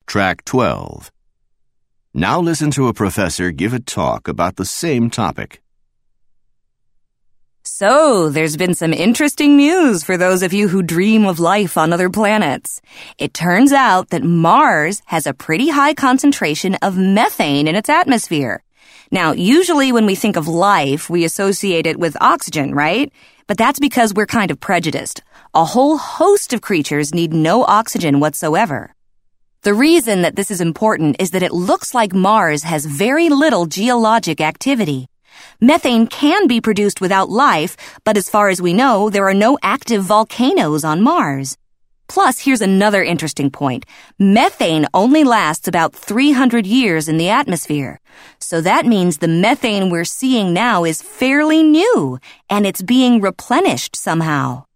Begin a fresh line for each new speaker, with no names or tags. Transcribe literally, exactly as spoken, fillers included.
Track twelve. Now listen to a professor give a talk about the same topic.
So, there's been some interesting news for those of you who dream of life on other planets. It turns out that Mars has a pretty high concentration of methane in its atmosphere. Now, usually when we think of life, we associate it with oxygen, right? But that's because we're kind of prejudiced. A whole host of creatures need no oxygen whatsoever. The reason that this is important is that it looks like Mars has very little geologic activity. Methane can be produced without life, but as far as we know, there are no active volcanoes on Mars. Plus, here's another interesting point. Methane only lasts about three hundred years in the atmosphere. So that means the methane we're seeing now is fairly new, and it's being replenished somehow.